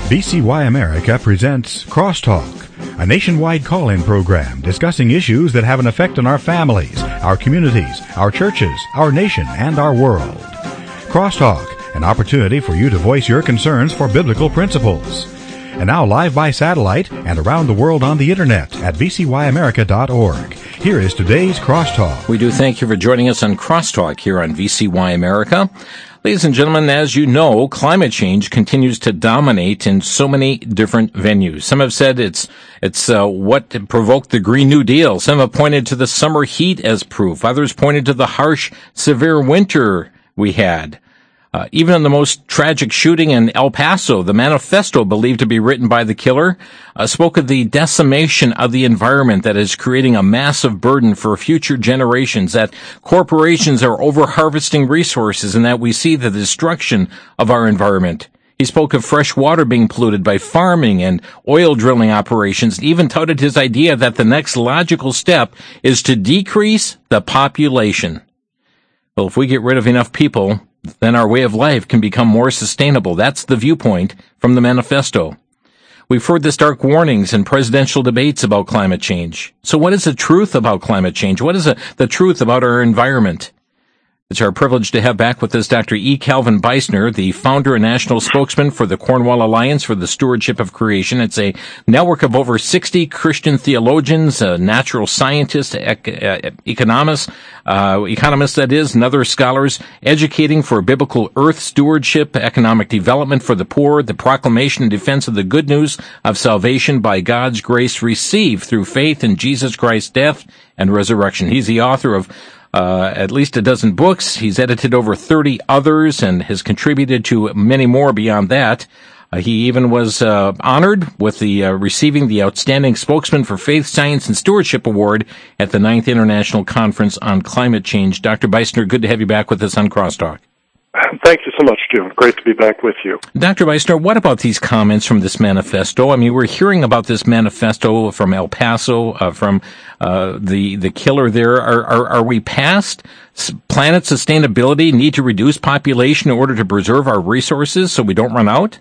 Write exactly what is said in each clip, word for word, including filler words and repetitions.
V C Y America presents Crosstalk, a nationwide call-in program discussing issues that have an effect on our families, our communities, our churches, our nation, and our world. Crosstalk, an opportunity for you to voice your concerns for biblical principles. And now live by satellite and around the world on the internet at v c y america dot org. Here is today's Crosstalk. We do thank you for joining us on Crosstalk here on V C Y America. Ladies and gentlemen, as you know, climate change continues to dominate in so many different venues. Some have said it's it's uh, what provoked the Green New Deal. Some have pointed to the summer heat as proof. Others pointed to the harsh, severe winter we had. Uh, even in the most tragic shooting in El Paso, the manifesto believed to be written by the killer uh, spoke of the decimation of the environment that is creating a massive burden for future generations, that corporations are over-harvesting resources, and that we see the destruction of our environment. He spoke of fresh water being polluted by farming and oil drilling operations, and even touted his idea that the next logical step is to decrease the population. Well, if we get rid of enough people, then our way of life can become more sustainable. That's the viewpoint from the manifesto. We've heard the stark warnings in presidential debates about climate change. So what is the truth about climate change? What is the, the truth about our environment? It's our privilege to have back with us Doctor E. Calvin Beisner, the founder and national spokesman for the Cornwall Alliance for the Stewardship of Creation. It's a network of over sixty Christian theologians, uh, natural scientists, ec- uh, economists, uh, economists that is, and other scholars educating for biblical earth stewardship, economic development for the poor, the proclamation and defense of the good news of salvation by God's grace received through faith in Jesus Christ's death and resurrection. He's the author of Uh, at least a dozen books. He's edited over thirty others and has contributed to many more beyond that. Uh, he even was uh, honored with the uh, receiving the Outstanding Spokesman for Faith, Science, and Stewardship Award at the ninth International Conference on Climate Change. Doctor Beisner, good to have you back with us on Crosstalk. Thank you so much, Jim. Great to be back with you. Doctor Beisner, what about these comments from this manifesto? I mean, we're hearing about this manifesto from El Paso, uh, from uh, the the killer there. Are, are, are we past planet sustainability, need to reduce population in order to preserve our resources so we don't run out?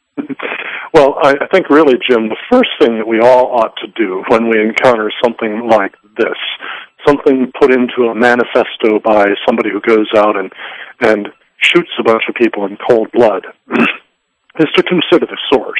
Well, I, I think really, Jim, the first thing that we all ought to do when we encounter something like this, something put into a manifesto by somebody who goes out and and shoots a bunch of people in cold blood, is to consider the source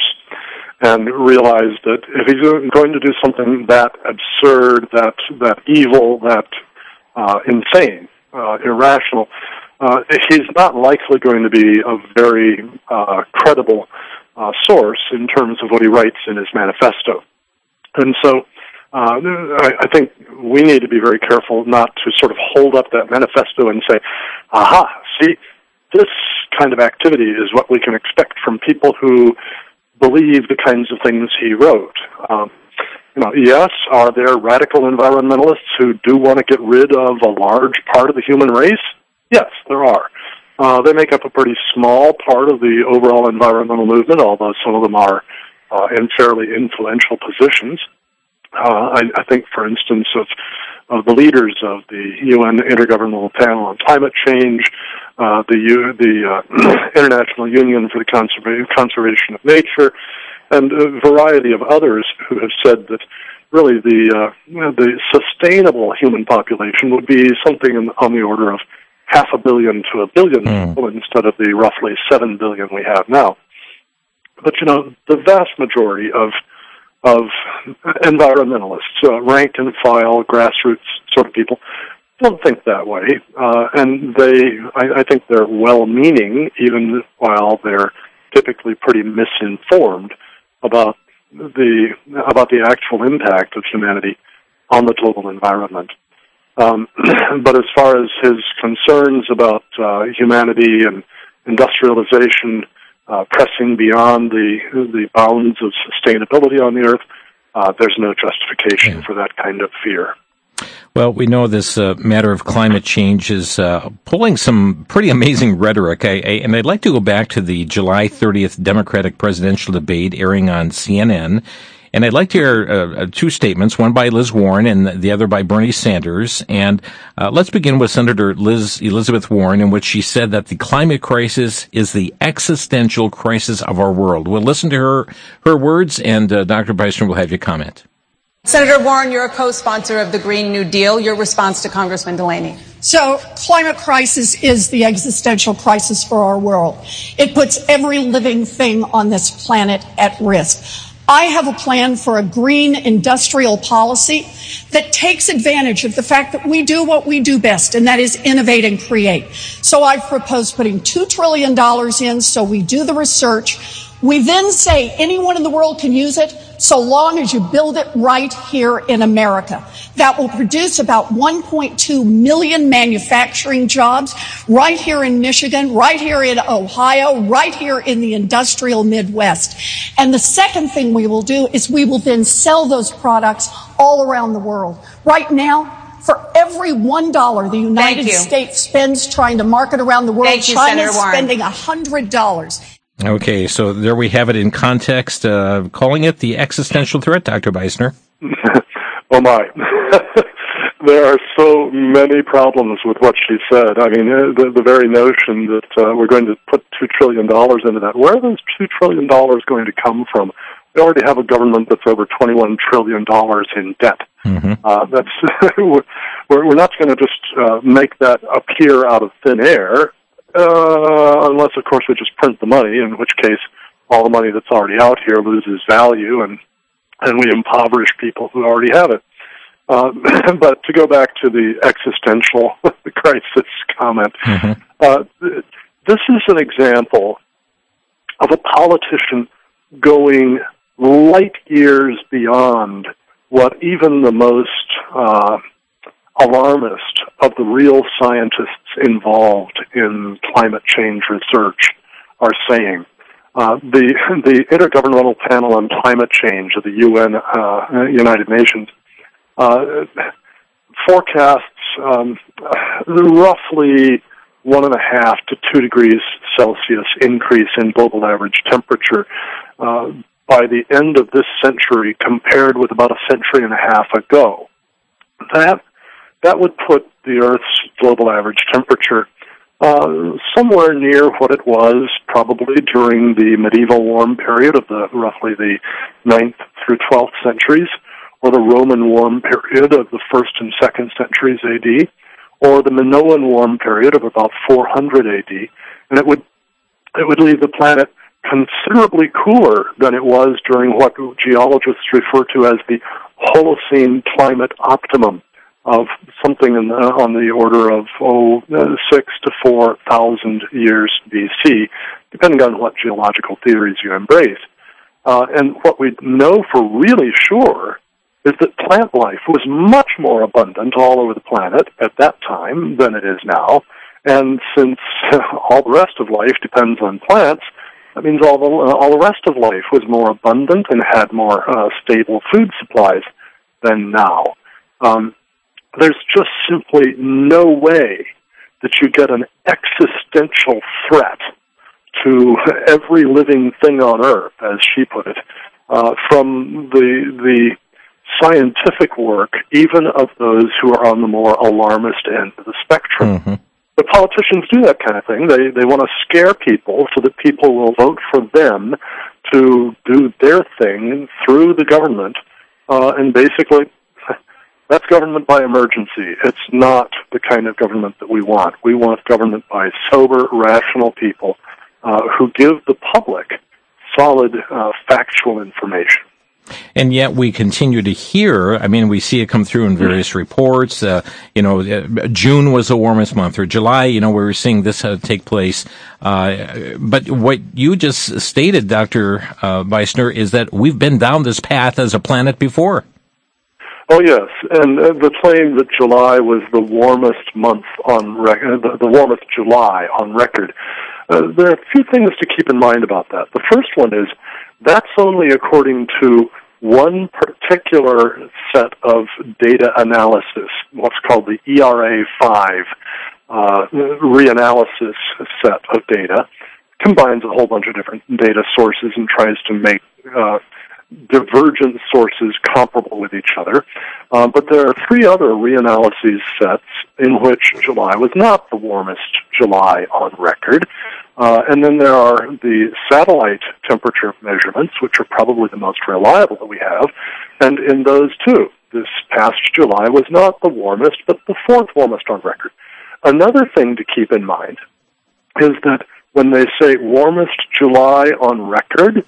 and realize that if he's going to do something that absurd, that that evil, that uh, insane, uh, irrational, uh, he's not likely going to be a very uh, credible uh, source in terms of what he writes in his manifesto. And so uh, I, I think we need to be very careful not to sort of hold up that manifesto and say, aha, see, this kind of activity is what we can expect from people who believe the kinds of things he wrote. Um, you know, yes, are there radical environmentalists who do want to get rid of a large part of the human race? Yes, there are. Uh, they make up a pretty small part of the overall environmental movement, although some of them are uh, in fairly influential positions. Uh, I, I think, for instance, of, of the leaders of the U N Intergovernmental Panel on Climate Change, uh, the U, the uh, International Union for the Conserva- Conservation of Nature, and a variety of others who have said that really the uh, you know, the sustainable human population would be something in, on the order of half a billion to a billion mm. people instead of the roughly seven billion we have now. But, you know, the vast majority of of environmentalists, uh, rank and file, grassroots sort of people, don't think that way. Uh, and they, I, I think they're well-meaning, even while they're typically pretty misinformed about the about the actual impact of humanity on the global environment. Um, but as far as his concerns about uh, humanity and industrialization, Uh, pressing beyond the the bounds of sustainability on the earth, uh, there's no justification yeah. for that kind of fear. Well, we know this uh, matter of climate change is uh, pulling some pretty amazing rhetoric, I, I, and I'd like to go back to the July thirtieth Democratic presidential debate airing on C N N. And I'd like to hear uh, two statements, one by Liz Warren and the other by Bernie Sanders. And uh, let's begin with Senator Liz Elizabeth Warren, in which she said that the climate crisis is the existential crisis of our world. We'll listen to her her words, and uh, Doctor Beisner will have you comment. Senator Warren, you're a co-sponsor of the Green New Deal. Your response to Congressman Delaney. So, climate crisis is the existential crisis for our world. It puts every living thing on this planet at risk. I have a plan for a green industrial policy that takes advantage of the fact that we do what we do best, and that is innovate and create. So I've proposed putting two trillion dollars in, so we do the research. We then say anyone in the world can use it, so long as you build it right here in America. That will produce about one point two million manufacturing jobs right here in Michigan, right here in Ohio, right here in the industrial Midwest. And the second thing we will do is we will then sell those products all around the world. Right now, for every one dollar the United States spends trying to market around the world, China is spending one hundred dollars. Okay, so there we have it in context, uh, calling it the existential threat, Doctor Beisner. Oh, my. There are so many problems with what she said. I mean, the, the very notion that uh, we're going to put two trillion dollars into that, where are those two trillion dollars going to come from? We already have a government that's over twenty-one trillion dollars in debt. Mm-hmm. Uh, that's we're, we're not going to just uh, make that appear out of thin air. Uh, unless, of course, we just print the money, in which case all the money that's already out here loses value, and and we impoverish people who already have it. Uh, but to go back to the existential crisis comment, mm-hmm. uh, this is an example of a politician going light years beyond what even the most uh, alarmist of the real scientists involved in climate change research are saying. Uh, the the Intergovernmental Panel on Climate Change of the U N, uh, United Nations, uh, forecasts um, roughly one and a half to two degrees Celsius increase in global average temperature uh, by the end of this century, compared with about a century and a half ago. That That would put the Earth's global average temperature uh, somewhere near what it was probably during the medieval warm period of the roughly the ninth through twelfth centuries, or the Roman warm period of the first and second centuries A D, or the Minoan warm period of about four hundred A D, and it would it would leave the planet considerably cooler than it was during what geologists refer to as the Holocene climate optimum, of something in the, on the order of, oh, six to four thousand years B C, depending on what geological theories you embrace. Uh, and what we know for really sure is that plant life was much more abundant all over the planet at that time than it is now. And since all the rest of life depends on plants, that means all the, uh, all the rest of life was more abundant and had more uh, stable food supplies than now. Um, There's just simply no way that you get an existential threat to every living thing on Earth, as she put it, uh, from the the scientific work, even of those who are on the more alarmist end of the spectrum. Mm-hmm. The politicians do that kind of thing. They they want to scare people so that people will vote for them to do their thing through the government, uh, and basically, that's government by emergency. It's not the kind of government that we want. We want government by sober, rational people uh, who give the public solid, uh, factual information. And yet we continue to hear, I mean, we see it come through in various reports. Uh, you know, June was the warmest month, or July, you know, we were seeing this uh, take place. Uh, but what you just stated, Doctor Uh, Beisner, is that we've been down this path as a planet before. Oh, yes, and uh, the claim that July was the warmest month on record, the, the warmest July on record, uh, there are a few things to keep in mind about that. The first one is that's only according to one particular set of data analysis, what's called the E R A five uh, reanalysis set of data, combines a whole bunch of different data sources and tries to make uh, divergent sources comparable with each other. Uh, but there are three other reanalyses sets in which July was not the warmest July on record. Uh, and then there are the satellite temperature measurements, which are probably the most reliable that we have. And in those, too, this past July was not the warmest, but the fourth warmest on record. Another thing to keep in mind is that when they say warmest July on record,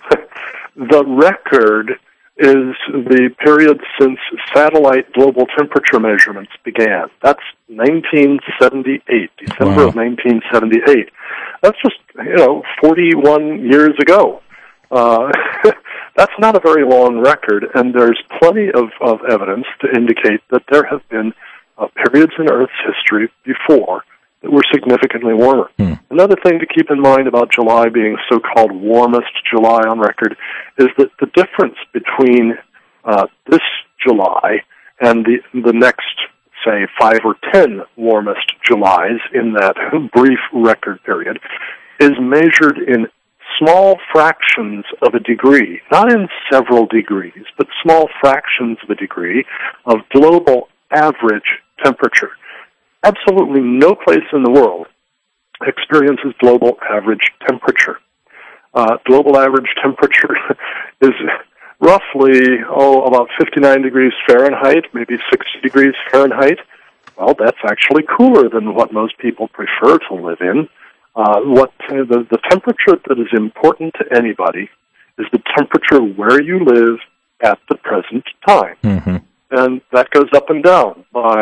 the record is the period since satellite global temperature measurements began. That's nineteen seventy-eight, December wow. of nineteen seventy-eight. That's just, you know, forty-one years ago. Uh, that's not a very long record, and there's plenty of, of evidence to indicate that there have been uh, periods in Earth's history before that were significantly warmer. Hmm. Another thing to keep in mind about July being so-called warmest July on record is that the difference between uh, this July and the the next, say, five or ten warmest Julys in that brief record period is measured in small fractions of a degree, not in several degrees, but small fractions of a degree of global average temperature. Absolutely no place in the world experiences global average temperature. Uh, global average temperature is roughly, oh, about fifty-nine degrees Fahrenheit, maybe sixty degrees Fahrenheit. Well, that's actually cooler than what most people prefer to live in. Uh, what uh, the, the temperature that is important to anybody is the temperature where you live at the present time. Mm-hmm. And that goes up and down by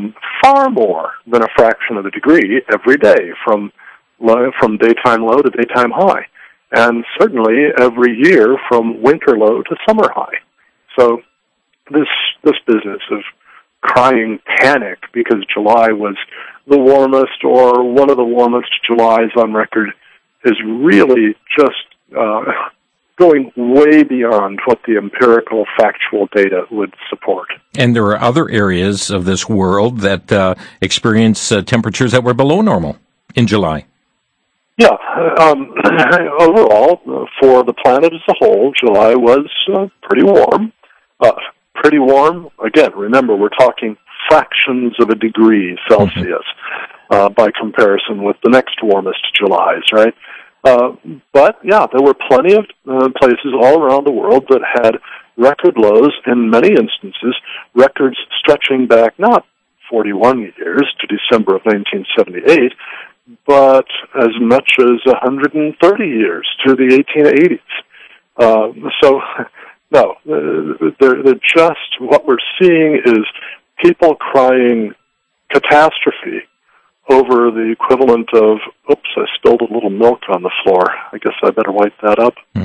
far more than a fraction of a degree every day, from low, from daytime low to daytime high, and certainly every year from winter low to summer high. So this this business of crying panic because July was the warmest or one of the warmest Julys on record is really just uh, going way beyond what the empirical, factual data would support. And there are other areas of this world that uh, experience uh, temperatures that were below normal in July. Yeah. Um, overall, for the planet as a whole, July was uh, pretty warm. Uh, pretty warm. Again, remember, we're talking fractions of a degree Celsius mm-hmm. uh, by comparison with the next warmest Julys, right? Uh, but, yeah, there were plenty of uh, places all around the world that had record lows, in many instances, records stretching back not forty-one years to December of nineteen seventy-eight, but as much as one hundred thirty years to the eighteen eighties. Uh, so, no, they're, they're just, what we're seeing is people crying catastrophe over the equivalent of, oops, I spilled a little milk on the floor. I guess I better wipe that up. Hmm.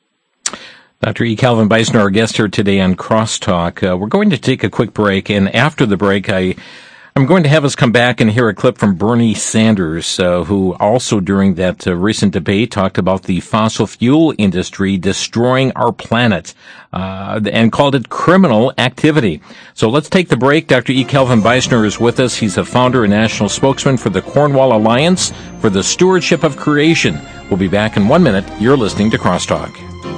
Doctor E. Calvin Beisner, our guest here today on Crosstalk. Uh, we're going to take a quick break, and after the break, I, I'm going to have us come back and hear a clip from Bernie Sanders, uh, who also during that uh, recent debate talked about the fossil fuel industry destroying our planet, uh, and called it criminal activity. So let's take the break. Doctor E. Calvin Beisner is with us. He's a founder and national spokesman for the Cornwall Alliance for the Stewardship of Creation. We'll be back in one minute. You're listening to Crosstalk.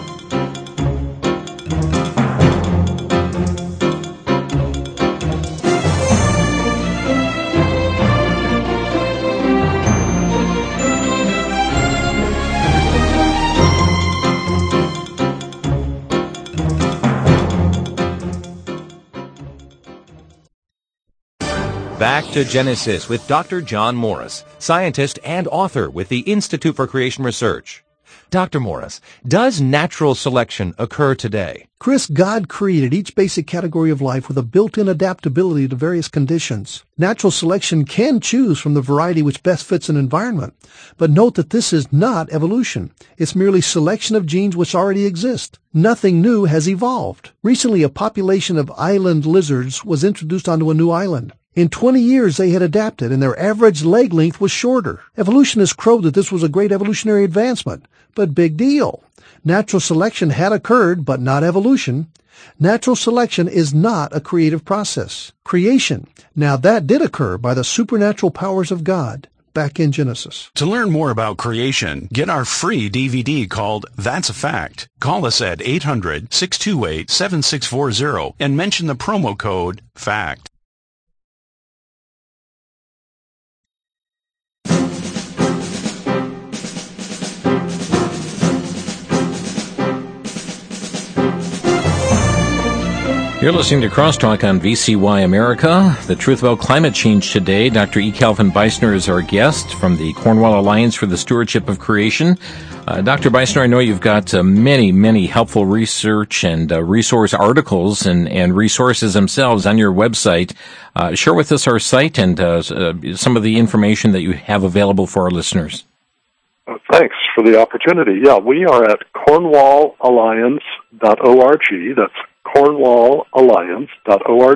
Back to Genesis with Doctor John Morris, scientist and author with the Institute for Creation Research. Doctor Morris, does natural selection occur today? Chris, God created each basic category of life with a built-in adaptability to various conditions. Natural selection can choose from the variety which best fits an environment. But note that this is not evolution. It's merely selection of genes which already exist. Nothing new has evolved. Recently, a population of island lizards was introduced onto a new island. In twenty years, they had adapted, and their average leg length was shorter. Evolutionists crowed that this was a great evolutionary advancement. But big deal. Natural selection had occurred, but not evolution. Natural selection is not a creative process. Creation, now that did occur by the supernatural powers of God. back in Genesis. To learn more about creation, get our free D V D called That's a Fact. Call us at eight hundred, six two eight, seven six four zero and mention the promo code FACT. You're listening to Crosstalk on V C Y America. The truth about climate change today. Doctor E. Calvin Beisner is our guest from the Cornwall Alliance for the Stewardship of Creation. Uh, Doctor Beisner, I know you've got uh, many, many helpful research and uh, resource articles and, and resources themselves on your website. Uh, share with us our site and uh, uh, some of the information that you have available for our listeners. Uh, thanks for the opportunity. Yeah, we are at cornwall alliance dot org. That's cornwall alliance dot org.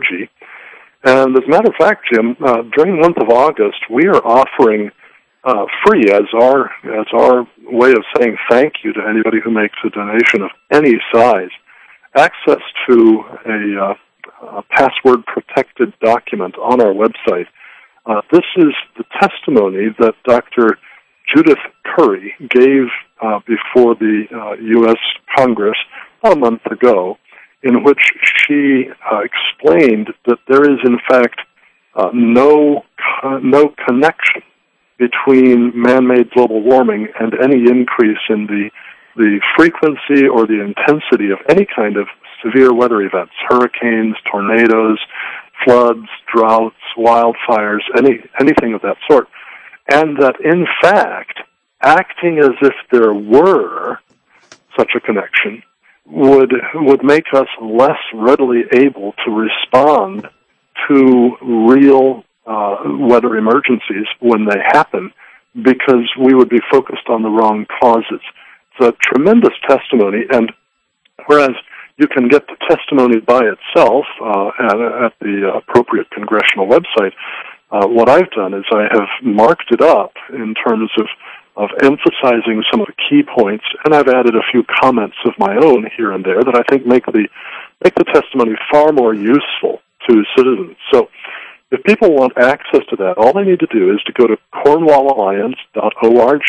And as a matter of fact, Jim, uh, during the month of August, we are offering uh, free as our as our way of saying thank you to anybody who makes a donation of any size, access to a, uh, a password-protected document on our website. Uh, this is the testimony that Doctor Judith Curry gave uh, before the uh, U S Congress about a month ago, in which she uh, explained that there is, in fact, uh, no co- no connection between man-made global warming and any increase in the the frequency or the intensity of any kind of severe weather events, hurricanes, tornadoes, floods, droughts, wildfires, any anything of that sort. And that, in fact, acting as if there were such a connection would would make us less readily able to respond to real uh, weather emergencies when they happen, because we would be focused on the wrong causes. It's a tremendous testimony, and whereas you can get the testimony by itself uh, at, at the appropriate congressional website, uh, what I've done is I have marked it up in terms of of emphasizing some of the key points, and I've added a few comments of my own here and there that I think make the make the testimony far more useful to citizens. So if people want access to that, all they need to do is to go to cornwall alliance dot org,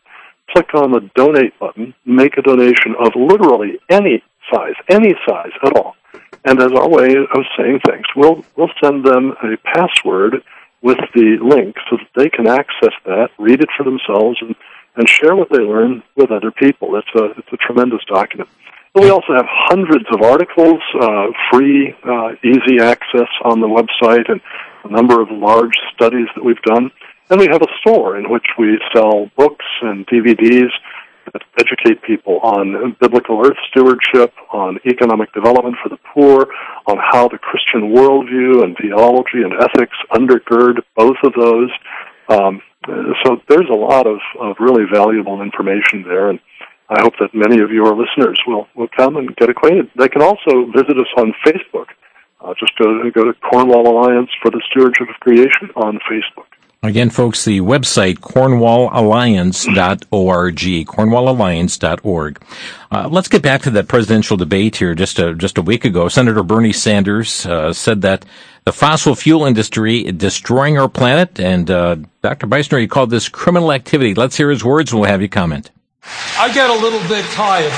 click on the donate button, make a donation of literally any size, any size at all. And as our way of saying thanks, we'll we'll send them a password with the link so that they can access that, read it for themselves, and, and share what they learn with other people. It's a, it's a tremendous document. But we also have hundreds of articles, uh, free, uh, easy access on the website, and a number of large studies that we've done. And we have a store in which we sell books and D V Ds that educate people on biblical earth stewardship, on economic development for the poor, on how the Christian worldview and theology and ethics undergird both of those. Um, so there's a lot of, of really valuable information there, and I hope that many of your listeners will, will come and get acquainted. They can also visit us on Facebook. Uh, just go, go to Cornwall Alliance for the Stewardship of Creation on Facebook. Again, folks, the website, cornwall alliance dot org, cornwall alliance dot org. Uh, let's get back to that presidential debate here. Just a, just a week ago, Senator Bernie Sanders uh, said that the fossil fuel industry is destroying our planet, and uh, Doctor Beisner, he called this criminal activity. Let's hear his words, and we'll have you comment. I get a little bit tired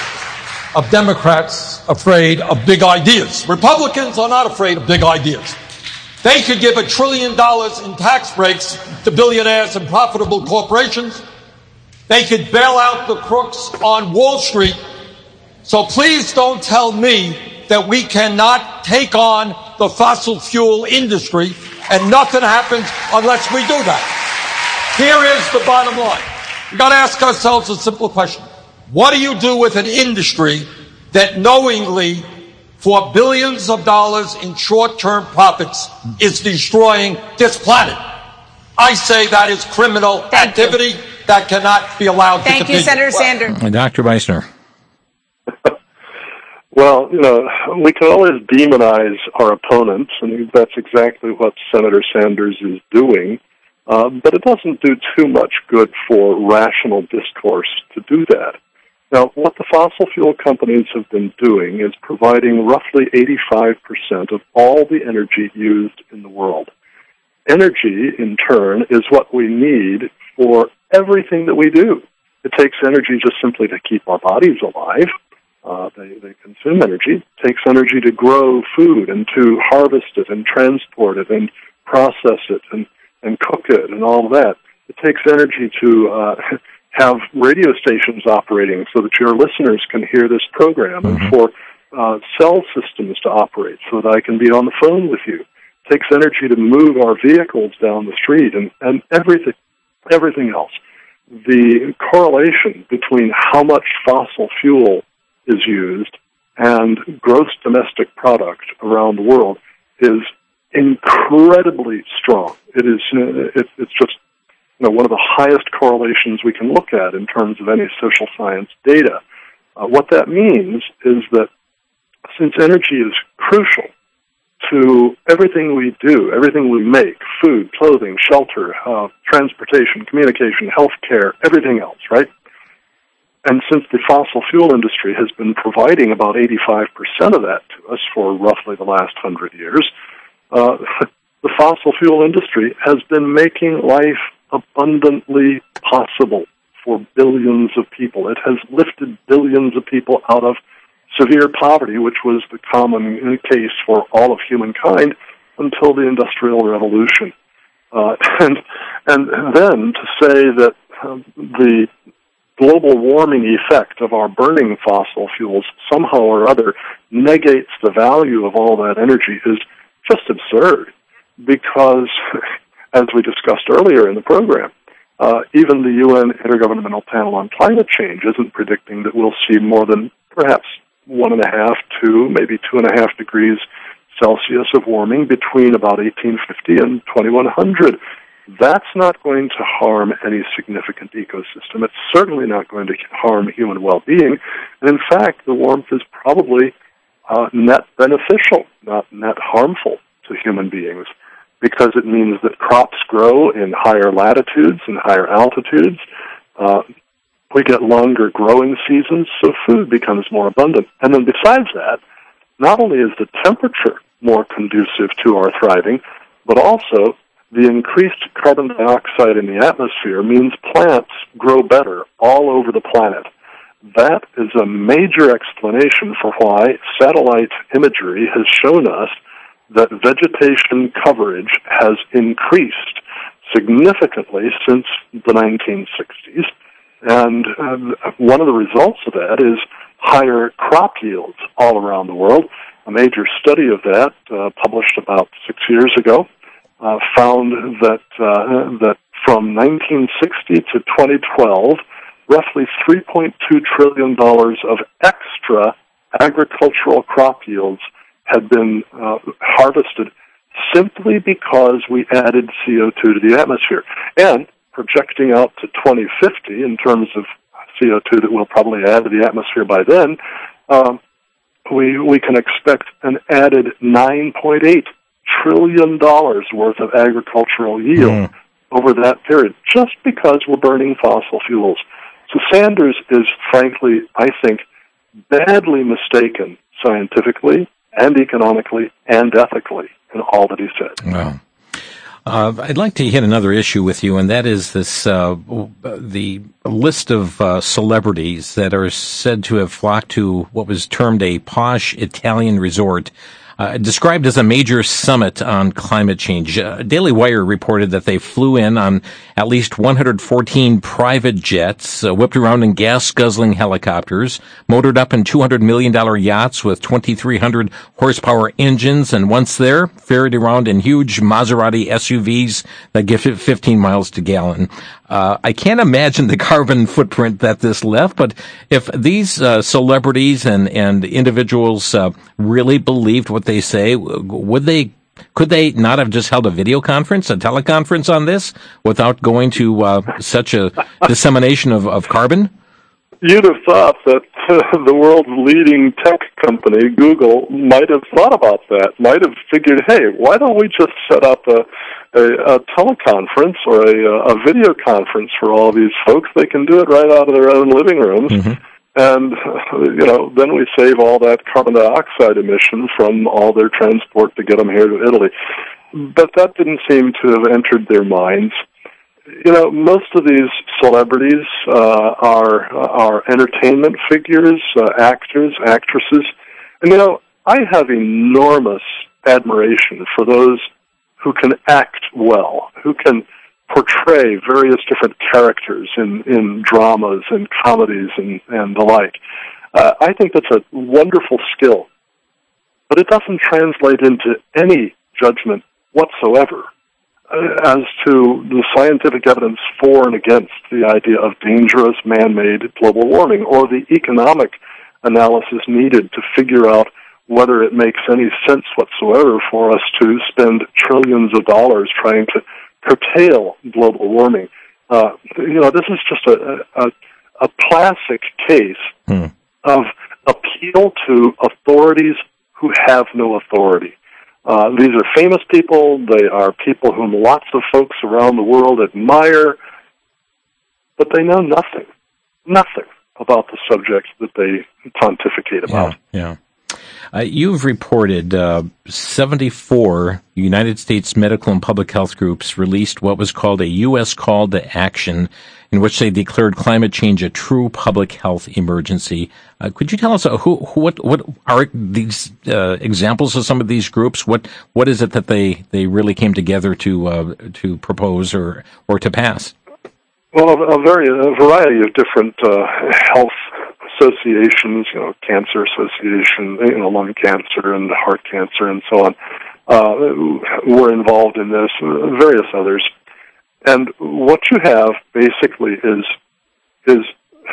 of Democrats afraid of big ideas. Republicans are not afraid of big ideas. They could give a trillion dollars in tax breaks to billionaires and profitable corporations. They could bail out the crooks on Wall Street. So please don't tell me that we cannot take on the fossil fuel industry and nothing happens unless we do that. Here is the bottom line. We've got to ask ourselves a simple question. What do you do with an industry that knowingly, for billions of dollars in short-term profits, is destroying this planet? I say that is criminal Thank activity you. that cannot be allowed Thank to continue. Thank you, Senator Sanders. Doctor Beisner. Well, you know, we can always demonize our opponents, and that's exactly what Senator Sanders is doing. Uh, but it doesn't do too much good for rational discourse to do that. Now, what the fossil fuel companies have been doing is providing roughly eighty-five percent of all the energy used in the world. energy, in turn, is what we need for everything that we do. It takes energy just simply to keep our bodies alive. Uh, they, they consume energy. It takes energy to grow food and to harvest it and transport it and process it and, and cook it and all of that. It takes energy to uh, have radio stations operating so that your listeners can hear this program, mm-hmm. and for uh, cell systems to operate so that I can be on the phone with you. It takes energy to move our vehicles down the street and, and everything, everything else. The correlation between how much fossil fuel is used and gross domestic product around the world is incredibly strong. It is, uh, it, it's just, you know, one of the highest correlations we can look at in terms of any social science data. Uh, what that means is that since energy is crucial to everything we do, everything we make, food, clothing, shelter, uh, transportation, communication, healthcare, everything else, right? And since the fossil fuel industry has been providing about eighty-five percent of that to us for roughly the last hundred years, uh, the fossil fuel industry has been making life abundantly possible for billions of people. It has lifted billions of people out of severe poverty, which was the common case for all of humankind until the Industrial Revolution. Uh, and and then to say that uh, the global warming effect of our burning fossil fuels somehow or other negates the value of all that energy is just absurd, because, as we discussed earlier in the program, uh, even the U N Intergovernmental Panel on Climate Change isn't predicting that we'll see more than perhaps one and a half, two, maybe two and a half degrees Celsius of warming between about eighteen fifty and twenty-one hundred. That's not going to harm any significant ecosystem. It's certainly not going to harm human well-being. And in fact, the warmth is probably uh, net beneficial, not net harmful to human beings, because it means that crops grow in higher latitudes and higher altitudes. Uh, we get longer growing seasons, so food becomes more abundant. And then besides that, not only is the temperature more conducive to our thriving, but also the increased carbon dioxide in the atmosphere means plants grow better all over the planet. That is a major explanation for why satellite imagery has shown us that vegetation coverage has increased significantly since the nineteen sixties. And uh, one of the results of that is higher crop yields all around the world. A major study of that, uh, published about six years ago, uh, found that uh, that from nineteen sixty to twenty twelve, roughly three point two trillion dollars of extra agricultural crop yields had been uh, harvested simply because we added C O two to the atmosphere. And projecting out to twenty fifty in terms of C O two that we'll probably add to the atmosphere by then, um, we we can expect an added nine point eight trillion dollars worth of agricultural yield mm. over that period, just because we're burning fossil fuels. So Sanders is, frankly, I think, badly mistaken scientifically and economically and ethically in all that he said. Wow. Uh, I'd like to hit another issue with you, and that is this, uh, the list of uh, celebrities that are said to have flocked to what was termed a posh Italian resort, uh, described as a major summit on climate change. Uh, Daily Wire reported that they flew in on at least one hundred fourteen private jets, uh, whipped around in gas-guzzling helicopters, motored up in two hundred million dollars yachts with twenty-three hundred horsepower engines, and once there, ferried around in huge Maserati S U Vs that give fifteen miles to gallon. Uh, I can't imagine the carbon footprint that this left, but if these uh, celebrities and, and individuals uh, really believed what they say, would they, could they not have just held a video conference, a teleconference on this without going to uh, such a dissemination of, of carbon? You'd have thought that uh, the world's leading tech company, Google, might have thought about that, might have figured, hey, why don't we just set up a, a, a teleconference or a, a video conference for all these folks? They can do it right out of their own living rooms. Mm-hmm. And, you know, then we save all that carbon dioxide emission from all their transport to get them here to Italy. but that didn't seem to have entered their minds. You know, most of these celebrities uh, are are entertainment figures, uh, actors, actresses, and you know, I have enormous admiration for those who can act well, who can portray various different characters in, in dramas and comedies and, and the like. Uh, I think that's a wonderful skill, but it doesn't translate into any judgment whatsoever as to the scientific evidence for and against the idea of dangerous man-made global warming, or the economic analysis needed to figure out whether it makes any sense whatsoever for us to spend trillions of dollars trying to curtail global warming. Uh, you know, this is just a, a, a classic case hmm. of appeal to authorities who have no authority. Uh, these are famous people. They are people whom lots of folks around the world admire, but they know nothing, nothing about the subject that they pontificate about. Yeah, yeah. Uh, you've reported uh, seventy-four United States medical and public health groups released what was called a U S call to action, in which they declared climate change a true public health emergency. Uh, could you tell us uh, who, who, what, what are these uh, examples of some of these groups? What, what is it that they, they really came together to uh, to propose or or to pass? Well, a, a very a variety of different uh, health associations, you know, Cancer Association, you know, lung cancer and heart cancer and so on, uh, were involved in this, various others. And what you have basically is is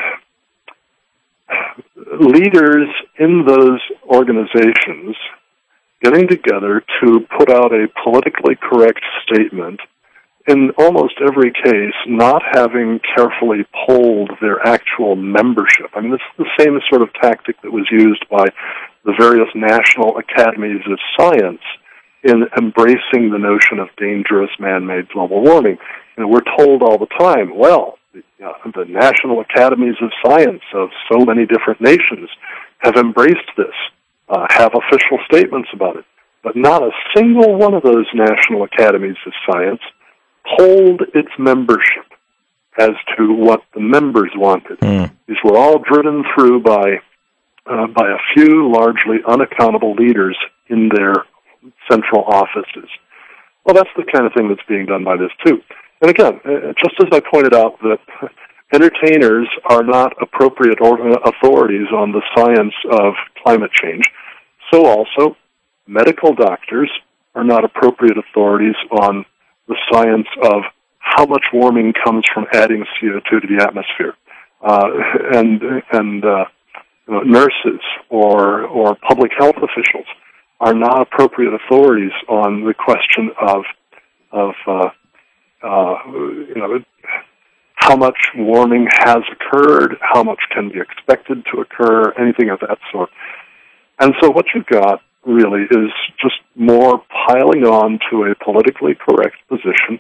leaders in those organizations getting together to put out a politically correct statement, in almost every case, not having carefully polled their actual membership. I mean, this is the same sort of tactic that was used by the various national academies of science in embracing the notion of dangerous man-made global warming. And we're told all the time, well, the, uh, the national academies of science of so many different nations have embraced this, uh, have official statements about it. But not a single one of those national academies of science polled its membership as to what the members wanted. Mm. These were all driven through by uh, by a few largely unaccountable leaders in their central offices. Well, that's the kind of thing that's being done by this, too. And again, uh, just as I pointed out that entertainers are not appropriate authorities on the science of climate change, so also medical doctors are not appropriate authorities on the science of how much warming comes from adding C O two to the atmosphere. Uh, and and uh, you know, nurses or or public health officials are not appropriate authorities on the question of of uh, uh, you know how much warming has occurred, how much can be expected to occur, anything of that sort. And so what you've got really is just more piling on to a politically correct position.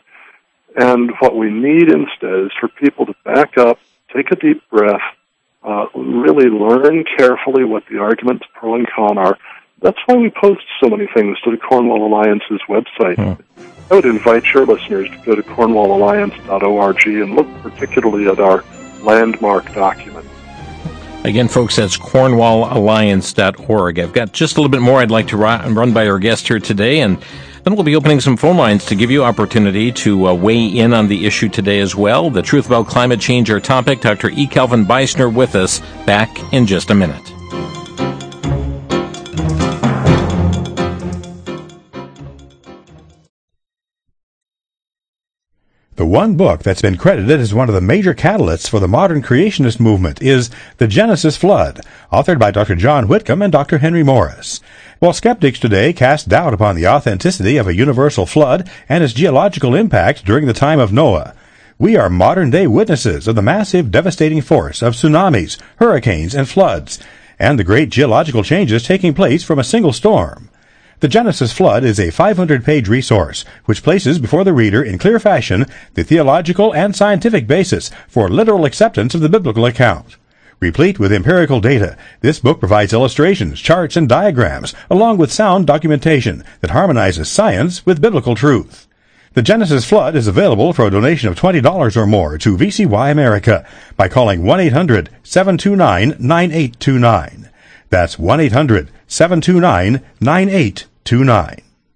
And what we need instead is for people to back up, take a deep breath, uh, really learn carefully what the arguments pro and con are. That's why we post so many things to the Cornwall Alliance's website. Hmm. I would invite your listeners to go to cornwall alliance dot org and look particularly at our landmark document. Again, folks, that's cornwall alliance dot org. I've got just a little bit more I'd like to run by our guest here today, and then we'll be opening some phone lines to give you opportunity to uh, weigh in on the issue today as well. The truth about climate change, our topic. Doctor E. Calvin Beisner with us. Back in just a minute. The one book that's been credited as one of the major catalysts for the modern creationist movement is The Genesis Flood, authored by Doctor John Whitcomb and Doctor Henry Morris. While skeptics today cast doubt upon the authenticity of a universal flood and its geological impact during the time of Noah, we are modern-day witnesses of the massive, devastating force of tsunamis, hurricanes, and floods, and the great geological changes taking place from a single storm. The Genesis Flood is a five hundred page resource which places before the reader in clear fashion the theological and scientific basis for literal acceptance of the biblical account. Replete with empirical data, this book provides illustrations, charts, and diagrams, along with sound documentation that harmonizes science with biblical truth. The Genesis Flood is available for a donation of twenty dollars or more to V C Y America by calling one eight hundred seven two nine nine eight two nine. That's one eight hundred seven two nine nine eight two nine.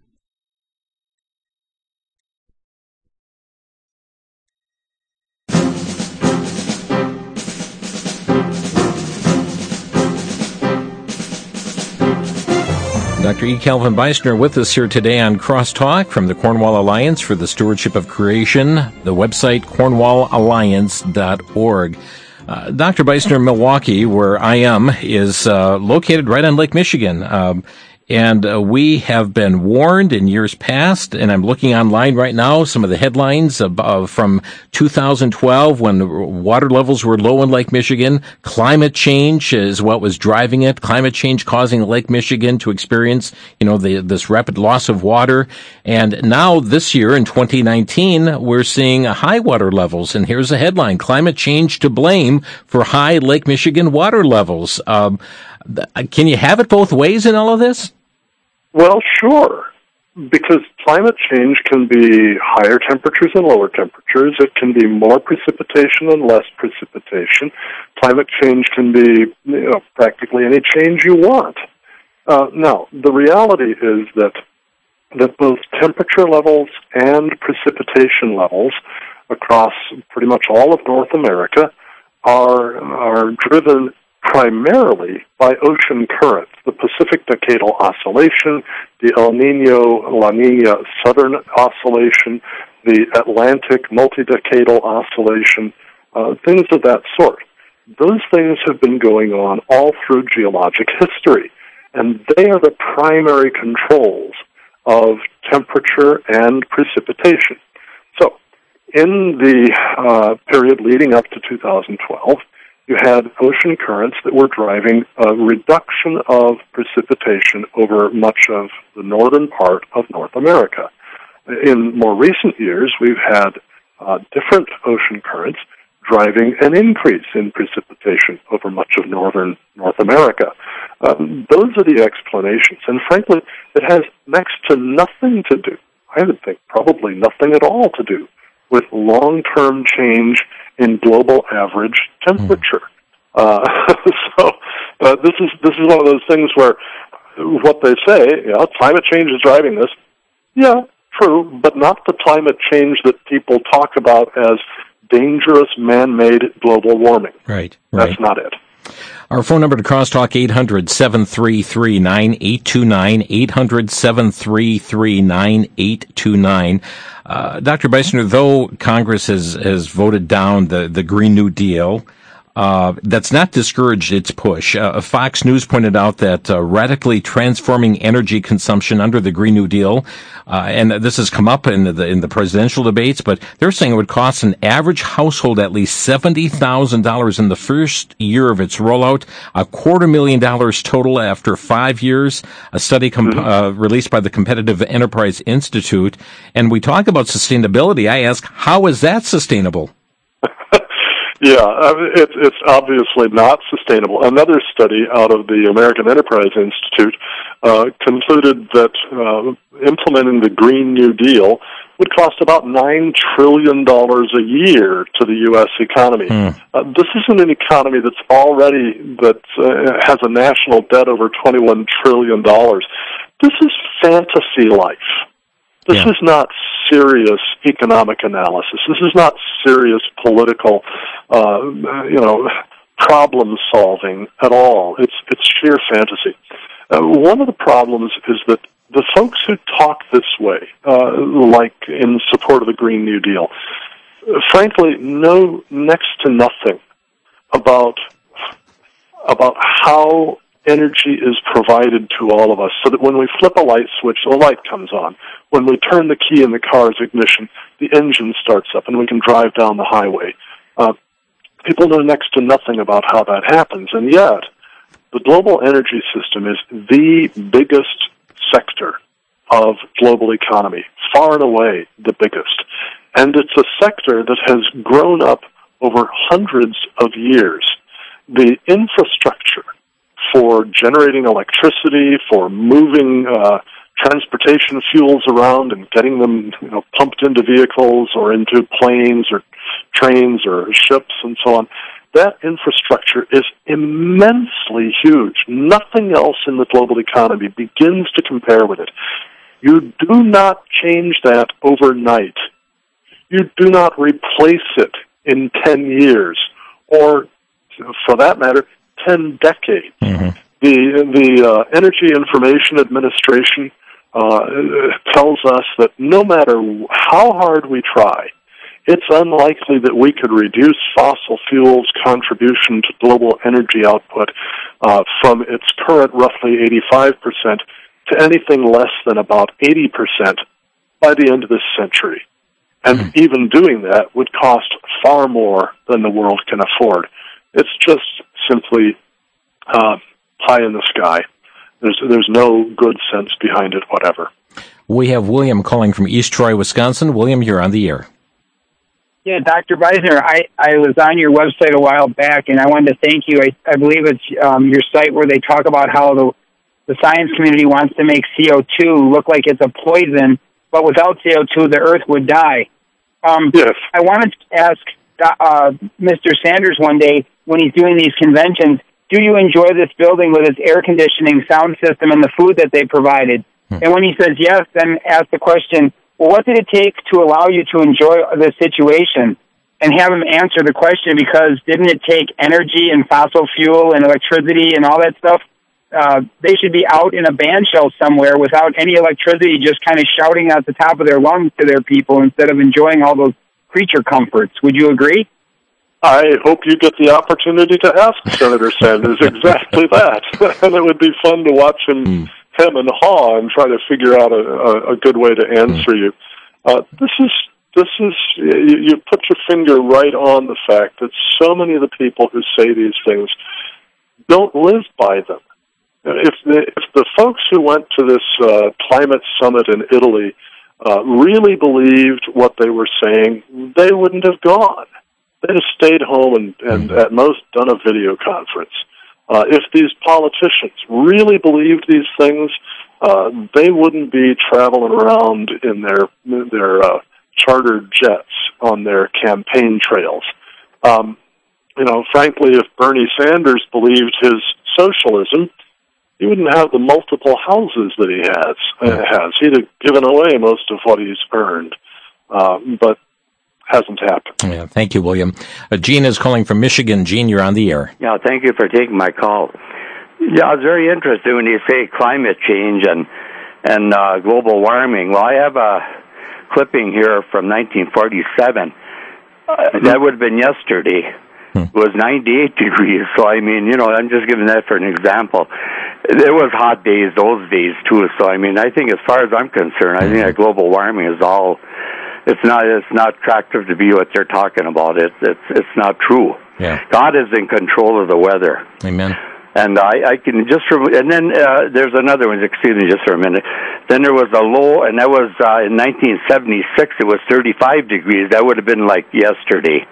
Doctor E. Calvin Beisner with us here today on Crosstalk from the Cornwall Alliance for the Stewardship of Creation, the website cornwall alliance dot org. Uh, Doctor Beisner, Milwaukee, where I am, is uh, located right on Lake Michigan. Um, And uh, we have been warned in years past, and I'm looking online right now, some of the headlines of, uh, from two thousand twelve when water levels were low in Lake Michigan. Climate change is what was driving it. Climate change causing Lake Michigan to experience, you know, the, this rapid loss of water. And now this year in twenty nineteen, we're seeing high water levels. And here's a headline: Climate change to blame for high Lake Michigan water levels. Um, can you have it both ways in all of this? Well, sure, because climate change can be higher temperatures and lower temperatures. It can be more precipitation and less precipitation. Climate change can be, you know, practically any change you want. Uh, now, the reality is that that both temperature levels and precipitation levels across pretty much all of North America are are driven primarily by ocean currents, the Pacific Decadal Oscillation, the El Nino-La Nina Southern Oscillation, the Atlantic Multidecadal Oscillation, uh, things of that sort. Those things have been going on all through geologic history, and they are the primary controls of temperature and precipitation. So, in the uh, period leading up to two thousand twelve, you had ocean currents that were driving a reduction of precipitation over much of the northern part of North America. In more recent years, we've had uh, different ocean currents driving an increase in precipitation over much of northern North America. Um, those are the explanations, and frankly, it has next to nothing to do, I would think probably nothing at all to do, with long-term change in global average temperature. Mm. Uh, so uh, this is this is one of those things where what they say, you know, climate change is driving this. Yeah, true, but not the climate change that people talk about as dangerous man-made global warming. Right, right. That's not it. Our phone number to Crosstalk, eight hundred seven three three nine eight two nine, eight hundred seven three three nine eight two nine. Uh, Doctor Beisner, though Congress has, has voted down the, the Green New Deal, uh, that's not discouraged its push. Uh, Fox News pointed out that uh, radically transforming energy consumption under the Green New Deal, uh, and this has come up in the in the presidential debates, but they're saying it would cost an average household at least seventy thousand dollars in the first year of its rollout, a quarter million dollars total after five years, a study com- mm-hmm. uh, released by the Competitive Enterprise Institute. And we talk about sustainability. I ask, how is that sustainable? Yeah, it, it's obviously not sustainable. Another study out of the American Enterprise Institute uh, concluded that uh, implementing the Green New Deal would cost about nine trillion dollars a year to the U S economy. Mm. Uh, this isn't an economy that's already, that uh, has a national debt over twenty-one trillion dollars. This is fantasy life. This yeah. is not serious economic analysis. This is not serious political, uh, you know, problem solving at all. It's it's sheer fantasy. Uh, one of the problems is that the folks who talk this way, uh, like in support of the Green New Deal, uh, frankly know next to nothing about about how energy is provided to all of us, so that when we flip a light switch, the light comes on. When we turn the key in the car's ignition, the engine starts up and we can drive down the highway. Uh, people know next to nothing about how that happens, and yet the global energy system is the biggest sector of global economy, far and away the biggest. And it's a sector that has grown up over hundreds of years. the infrastructure for generating electricity, for moving uh, transportation fuels around and getting them, you know, pumped into vehicles or into planes or trains or ships and so on, that infrastructure is immensely huge. Nothing else in the global economy begins to compare with it. You do not change that overnight. You do not replace it in ten years, or, for that matter, ten decades. Mm-hmm. The the uh, Energy Information Administration uh, tells us that no matter how hard we try, it's unlikely that we could reduce fossil fuels' contribution to global energy output uh, from its current roughly eighty-five percent to anything less than about eighty percent by the end of this century. And mm. even doing that would cost far more than the world can afford. It's just simply uh, pie in the sky. There's there's no good sense behind it whatever. We have William calling from East Troy, Wisconsin. William, you're on the air. Yeah, Doctor Beisner, I, I was on your website a while back, and I wanted to thank you. I, I believe it's um, your site where they talk about how the, the science community wants to make C O two look like it's a poison, but without C O two, the Earth would die. Um, yes. I wanted to ask uh, Mister Sanders one day, when he's doing these conventions, do you enjoy this building with its air conditioning, sound system, and the food that they provided? Hmm. And when he says yes, then ask the question, well, what did it take to allow you to enjoy the situation? And have him answer the question, because didn't it take energy and fossil fuel and electricity and all that stuff? Uh, they should be out in a band shell somewhere without any electricity, just kind of shouting at the top of their lungs to their people instead of enjoying all those creature comforts. Would you agree? I hope you get the opportunity to ask Senator Sanders exactly that. And it would be fun to watch him mm. hem and haw and try to figure out a, a, a good way to answer mm. you. Uh, this is, this is you, you put your finger right on the fact that so many of the people who say these things don't live by them. If the, if the folks who went to this uh, climate summit in Italy uh, really believed what they were saying, they wouldn't have gone. They'd have stayed home and, and at most done a video conference. Uh, if these politicians really believed these things, uh, they wouldn't be traveling around in their their uh, chartered jets on their campaign trails. Um, you know, frankly, if Bernie Sanders believed his socialism, he wouldn't have the multiple houses that he has. Uh, has. He'd have given away most of what he's earned. Uh, but hasn't happened. Yeah, thank you, William. Uh, Gene is calling from Michigan. Gene, you're on the air. Yeah, thank you for taking my call. Yeah, I was very interested when you say climate change and and uh, global warming. Well, I have a clipping here from nineteen forty-seven. Uh, that would have been yesterday. Hmm. It was ninety-eight degrees. So, I mean, you know, I'm just giving that for an example. There was hot days those days, too. So, I mean, I think as far as I'm concerned, I think that global warming is all... It's not. It's not attractive to be what they're talking about. It's. It's. It's not true. Yeah. God is in control of the weather. Amen. And I, I can just. And then uh, there's another one. Excuse me, just for a minute. Then there was a low, and that was uh, in nineteen seventy-six. It was thirty-five degrees. That would have been like yesterday.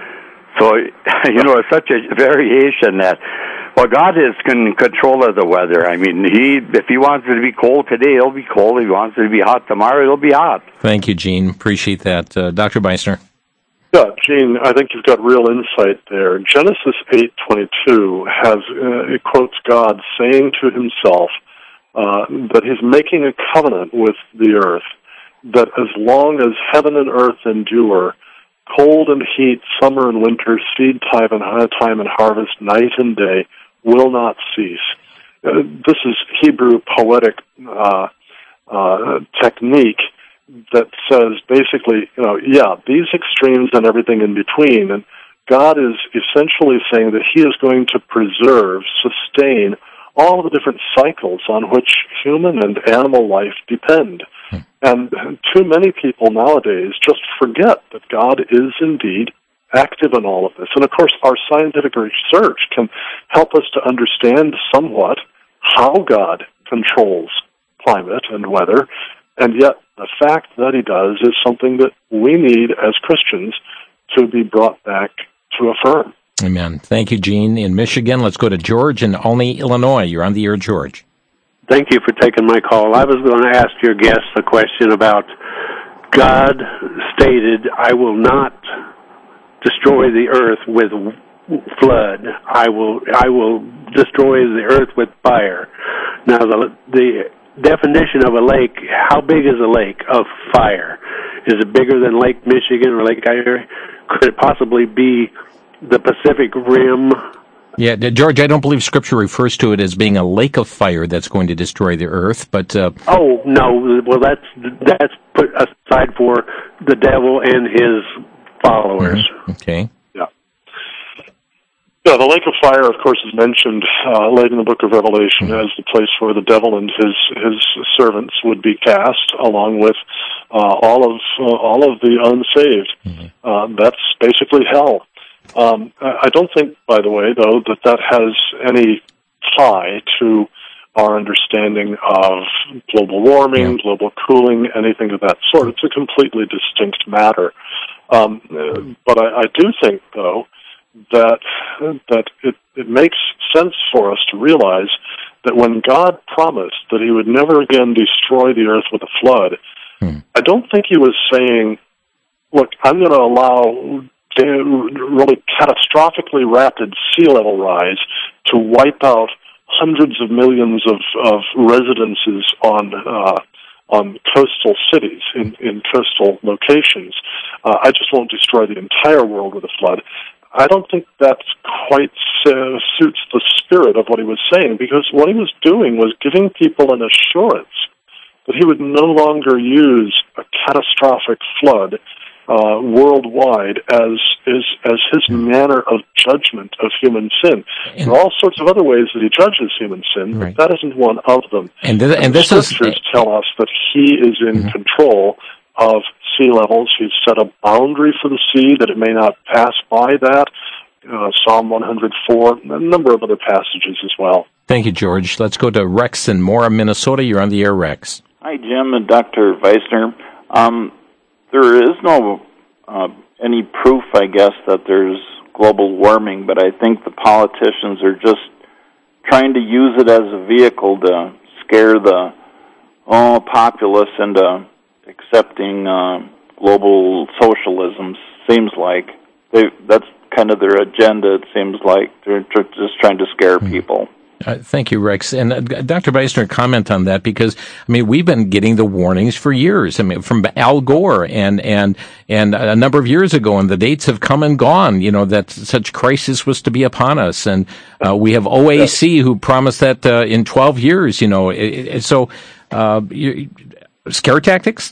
So you know, it's such a variation that. Well, God is in control of the weather. I mean, he if he wants it to be cold today, it'll be cold. If he wants it to be hot tomorrow, it'll be hot. Thank you, Gene. Appreciate that. Uh, Doctor Beisner. Yeah, Gene, I think you've got real insight there. Genesis eight twenty-two has, uh, it quotes God saying to himself uh, that he's making a covenant with the earth, that as long as heaven and earth endure, cold and heat, summer and winter, seed time and high time and harvest, night and day, will not cease. Uh, this is Hebrew poetic uh, uh, technique that says basically, you know, yeah, these extremes and everything in between, and God is essentially saying that he is going to preserve, sustain all the different cycles on which human and animal life depend. And too many people nowadays just forget that God is indeed active in all of this. And of course, our scientific research can help us to understand somewhat how God controls climate and weather, and yet the fact that he does is something that we need as Christians to be brought back to affirm. Amen. Thank you, Gene. In Michigan, let's go to George in Olney, Illinois. You're on the air, George. Thank you for taking my call. I was going to ask your guest a question about God stated, I will not destroy the earth with flood. I will I will destroy the earth with fire. Now, the, the definition of a lake, how big is a lake of fire? Is it bigger than Lake Michigan or Lake Erie? Could it possibly be the Pacific Rim? Yeah, George, I don't believe Scripture refers to it as being a lake of fire that's going to destroy the earth, but... Uh, oh, no. Well, that's that's put aside for the devil and his followers. Mm-hmm. Okay. Yeah. Yeah, the lake of fire, of course, is mentioned uh, late in the book of Revelation mm-hmm. as the place where the devil and his his servants would be cast, along with uh, all of uh, all of the unsaved. Mm-hmm. Uh, that's basically hell. Um, I don't think, by the way, though, that that has any tie to our understanding of global warming, yeah. global cooling, anything of that sort. It's a completely distinct matter. Um, but I, I do think, though, that that it, it makes sense for us to realize that when God promised that he would never again destroy the earth with a flood, hmm. I don't think he was saying, look, I'm going to allow really catastrophically rapid sea level rise to wipe out hundreds of millions of, of residences on uh, on coastal cities, in, in coastal locations. Uh, I just won't destroy the entire world with a flood. I don't think that quite uh, suits the spirit of what he was saying, because what he was doing was giving people an assurance that he would no longer use a catastrophic flood Uh, worldwide as is as his manner of judgment of human sin. And there are all sorts of other ways that he judges human sin, right. but that isn't one of them. And, th- and, and this the scriptures is, tell us that he is in mm-hmm. control of sea levels. He's set a boundary for the sea that it may not pass by that. Uh, Psalm one hundred four, a number of other passages as well. Thank you, George. Let's go to Rex in Mora, Minnesota. You're on the air, Rex. Hi, Jim and Doctor Weissner. Um, There is no uh, any proof, I guess, that there's global warming, but I think the politicians are just trying to use it as a vehicle to scare the oh, populace into accepting uh, global socialism, seems like. They, that's kind of their agenda, it seems like. They're tr- just trying to scare mm-hmm. people. Uh, thank you, Rex. And uh, Doctor Weissner, comment on that, because, I mean, we've been getting the warnings for years. I mean, from Al Gore and, and, and a number of years ago, and the dates have come and gone, you know, that such crisis was to be upon us. And uh, we have O A C who promised that uh, in twelve years, you know. It, it, so, uh, you, scare tactics?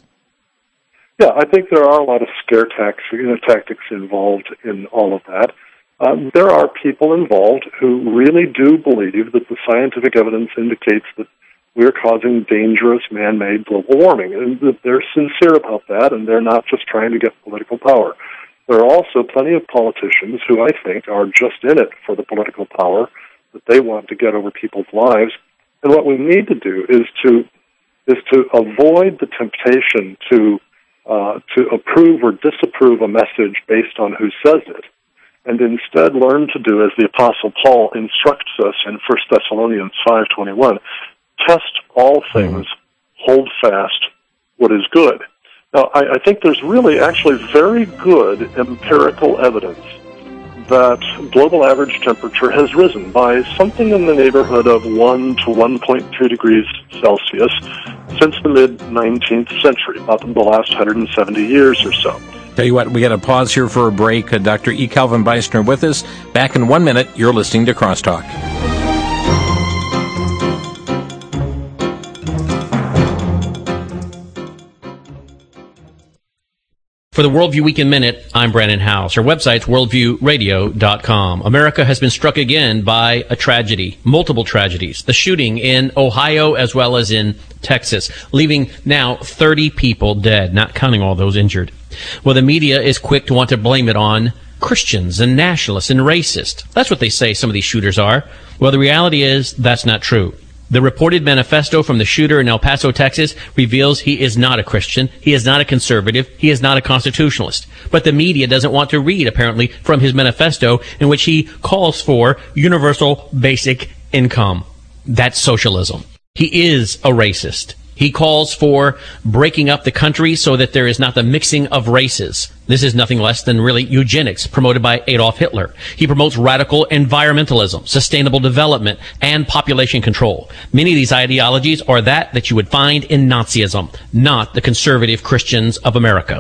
Yeah, I think there are a lot of scare tactics, tactics involved in all of that. Um, there are people involved who really do believe that the scientific evidence indicates that we're causing dangerous man-made global warming, and that they're sincere about that, and they're not just trying to get political power. There are also plenty of politicians who I think are just in it for the political power that they want to get over people's lives. And what we need to do is to is to avoid the temptation to uh, to approve or disapprove a message based on who says it, and instead learn to do as the Apostle Paul instructs us in First Thessalonians five twenty-one, test all things, hold fast what is good. Now, I, I think there's really actually very good empirical evidence that global average temperature has risen by something in the neighborhood of one to one point two degrees Celsius since the mid-nineteenth century, about the last one hundred seventy years or so. Tell you what, we got to pause here for a break. Uh, Doctor E. Calvin Weissner with us. Back in one minute, you're listening to Crosstalk. For the Worldview Weekend Minute, I'm Brandon House. Our website's worldview radio dot com. America has been struck again by a tragedy, multiple tragedies. The shooting in Ohio as well as in Texas, leaving now thirty people dead, not counting all those injured. Well, the media is quick to want to blame it on Christians and nationalists and racists. That's what they say some of these shooters are. Well, the reality is that's not true. The reported manifesto from the shooter in El Paso, Texas, reveals he is not a Christian, he is not a conservative, he is not a constitutionalist. But the media doesn't want to read, apparently, from his manifesto in which he calls for universal basic income. That's socialism. He is a racist. He calls for breaking up the country so that there is not the mixing of races. This is nothing less than really eugenics promoted by Adolf Hitler. He promotes radical environmentalism, sustainable development, and population control. Many of these ideologies are that that you would find in Nazism, not the conservative Christians of America.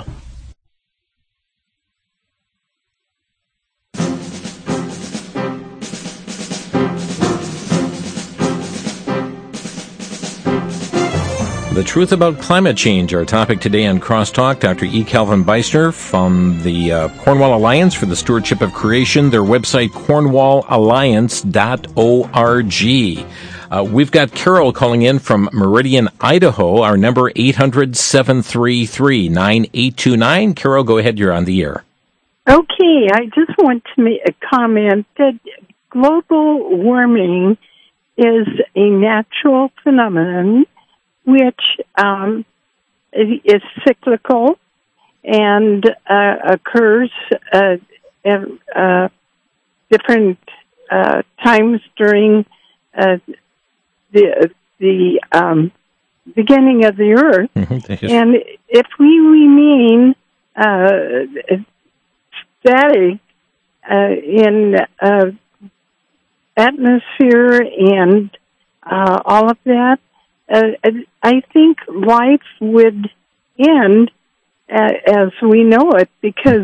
The truth about climate change, our topic today on Crosstalk. Doctor E. Calvin Beisner from the uh, Cornwall Alliance for the Stewardship of Creation, their website, cornwall alliance dot org. Uh, we've got Carol calling in from Meridian, Idaho. Our number, eight hundred, seven three three, nine eight two nine. Carol, go ahead. You're on the air. Okay, I just want to make a comment that global warming is a natural phenomenon which um, is cyclical and uh, occurs uh, at uh, different uh, times during uh, the the um, beginning of the Earth. Mm-hmm. And if we remain uh, static uh, in uh, atmosphere and uh, all of that, Uh, I think life would end uh, as we know it, because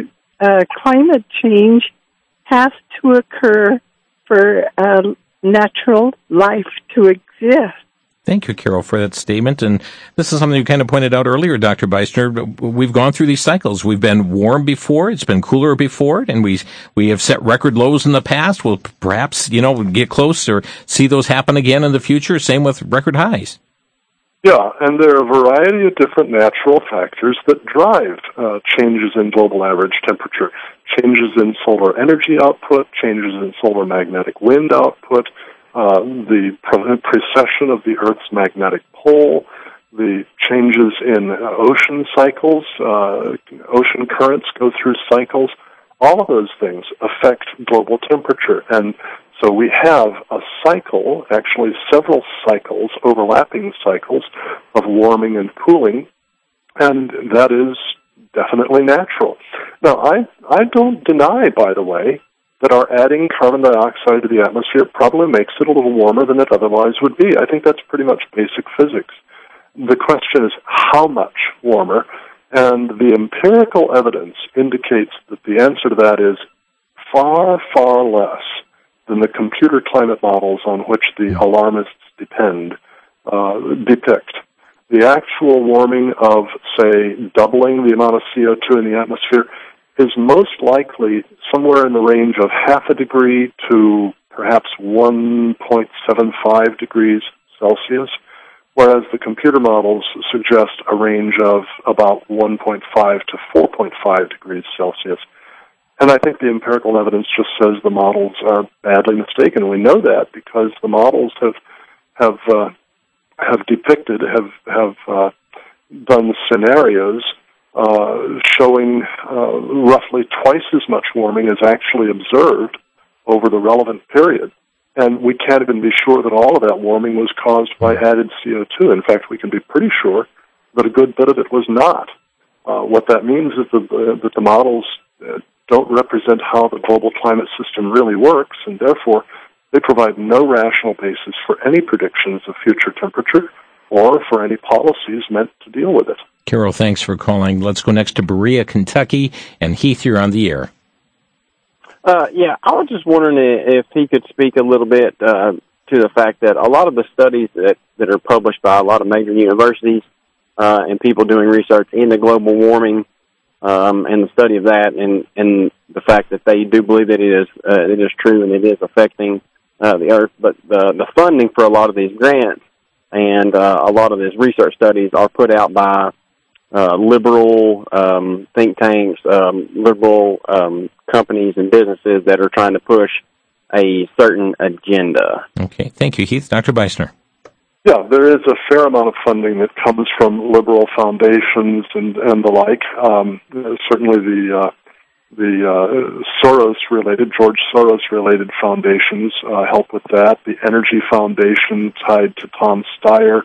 uh, climate change has to occur for uh, natural life to exist. Thank you, Carol, for that statement. And this is something you kind of pointed out earlier, Doctor Beisner. We've gone through these cycles. We've been warm before. It's been cooler before. And we we have set record lows in the past. We'll perhaps, you know, get close or see those happen again in the future. Same with record highs. Yeah, and there are a variety of different natural factors that drive uh, changes in global average temperature. Changes in solar energy output, changes in solar magnetic wind output, Uh, the precession of the Earth's magnetic pole, the changes in uh, ocean cycles, uh, ocean currents go through cycles. All of those things affect global temperature. And so we have a cycle, actually several cycles, overlapping cycles of warming and cooling, and that is definitely natural. Now, I, I don't deny, by the way, that our adding carbon dioxide to the atmosphere probably makes it a little warmer than it otherwise would be. I think that's pretty much basic physics. The question is how much warmer, and the empirical evidence indicates that the answer to that is far, far less than the computer climate models on which the alarmists depend uh, depict. The actual warming of, say, doubling the amount of C O two in the atmosphere is most likely somewhere in the range of half a degree to perhaps one point seven five degrees Celsius, whereas the computer models suggest a range of about one point five to four point five degrees Celsius. And I think the empirical evidence just says the models are badly mistaken. We know that because the models have have uh, have depicted, have have uh, done scenarios Uh, showing uh, roughly twice as much warming as actually observed over the relevant period. And we can't even be sure that all of that warming was caused by added C O two. In fact, we can be pretty sure that a good bit of it was not. Uh, what that means is that the, that the models uh, don't represent how the global climate system really works, and therefore they provide no rational basis for any predictions of future temperature or for any policies meant to deal with it. Carol, thanks for calling. Let's go next to Berea, Kentucky, and Heath, you're on the air. Uh, yeah, I was just wondering if he could speak a little bit uh, to the fact that a lot of the studies that, that are published by a lot of major universities uh, and people doing research into global warming um, and the study of that, and, and the fact that they do believe that it is uh, it is true and it is affecting uh, the Earth, but the, the funding for a lot of these grants and uh, a lot of these research studies are put out by Uh, liberal um, think tanks, um, liberal um, companies and businesses that are trying to push a certain agenda. Okay, thank you, Heath. Doctor Beisner. Yeah, there is a fair amount of funding that comes from liberal foundations and, and the like. Um, certainly the uh, the uh, Soros-related, George Soros-related foundations uh, help with that. The Energy Foundation, tied to Tom Steyer,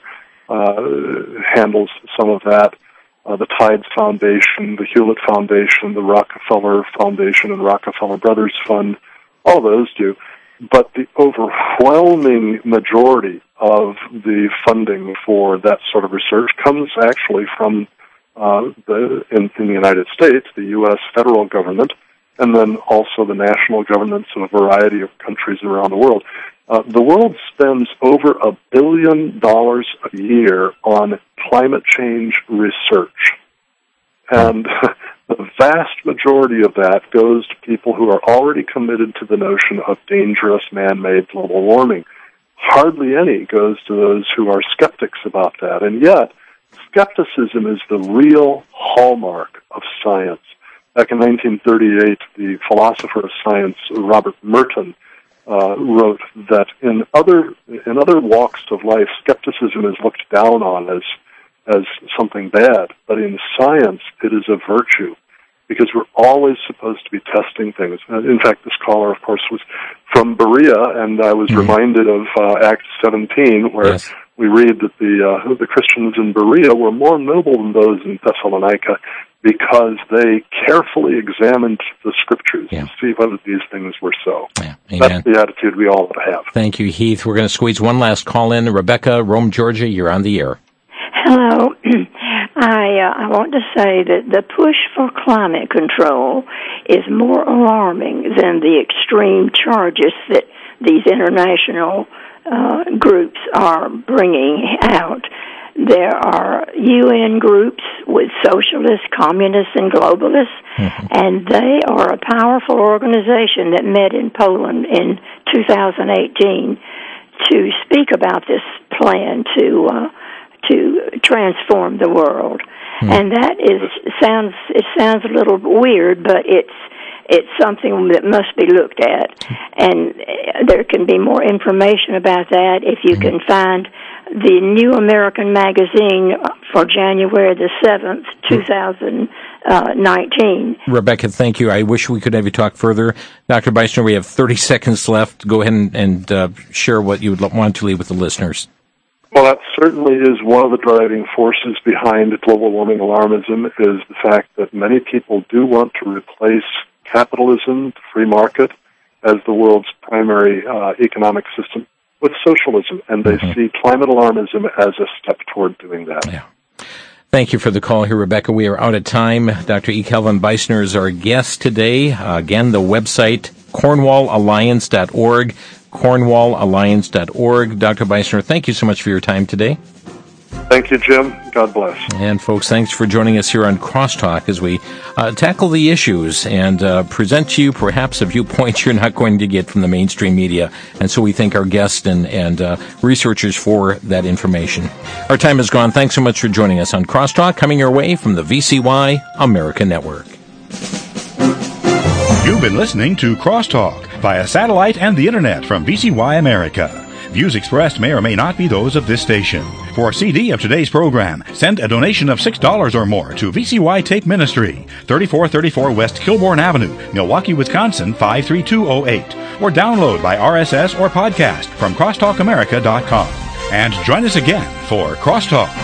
uh, handles some of that. Uh, the Tides Foundation, the Hewlett Foundation, the Rockefeller Foundation, and Rockefeller Brothers Fund, all those do. But the overwhelming majority of the funding for that sort of research comes actually from uh, the in, in the United States, the U S federal government, and then also the national governments of a variety of countries around the world. Uh, the world spends over a billion dollars a year on climate change research. And the vast majority of that goes to people who are already committed to the notion of dangerous man-made global warming. Hardly any goes to those who are skeptics about that. And yet, skepticism is the real hallmark of science. Back in nineteen thirty-eight, the philosopher of science, Robert Merton, uh, wrote that in other in other walks of life, skepticism is looked down on as as something bad, but in science, it is a virtue, because we're always supposed to be testing things. In fact, this caller, of course, was from Berea, and I was mm-hmm. reminded of uh, Acts seventeen, where yes. we read that the uh, the Christians in Berea were more noble than those in Thessalonica, because they carefully examined the Scriptures yeah. to see whether these things were so. Yeah. That's the attitude we all have. Thank you, Heath. We're going to squeeze one last call in. Rebecca, Rome, Georgia, you're on the air. Hello. I uh, I want to say that the push for climate control is more alarming than the extreme charges that these international uh, groups are bringing out. There are U N groups with socialists, communists, and globalists, mm-hmm. and they are a powerful organization that met in Poland in two thousand eighteen to speak about this plan to uh, to transform the world. Mm-hmm. And that is sounds it sounds a little weird, but it's it's something that must be looked at, and there can be more information about that if you mm-hmm. can find the New American Magazine for January the seventh, two thousand nineteen. Rebecca, thank you. I wish we could have you talk further. Doctor Beisner, we have thirty seconds left. Go ahead and, and uh, share what you would want to leave with the listeners. Well, that certainly is one of the driving forces behind global warming alarmism, is the fact that many people do want to replace capitalism, the free market, as the world's primary uh, economic system with socialism, and they mm-hmm. see climate alarmism as a step toward doing that. Yeah. Thank you for the call here, Rebecca. We are out of time. Doctor E. Calvin Beisner is our guest today. Uh, again, the website, cornwall alliance dot org, cornwall alliance dot org. Doctor Beisner, thank you so much for your time today. Thank you, Jim. God bless. And folks, thanks for joining us here on Crosstalk as we uh, tackle the issues and uh, present to you perhaps a viewpoint you're not going to get from the mainstream media. And so we thank our guests and, and uh, researchers for that information. Our time is gone. Thanks so much for joining us on Crosstalk, coming your way from the V C Y America Network. You've been listening to Crosstalk via satellite and the internet from V C Y America. Views expressed may or may not be those of this station. For a C D of today's program, send a donation of six dollars or more to V C Y Tape Ministry, thirty-four thirty-four West Kilbourne Avenue, Milwaukee, Wisconsin, five three two oh eight. Or download by R S S or podcast from crosstalk america dot com. And join us again for Crosstalk.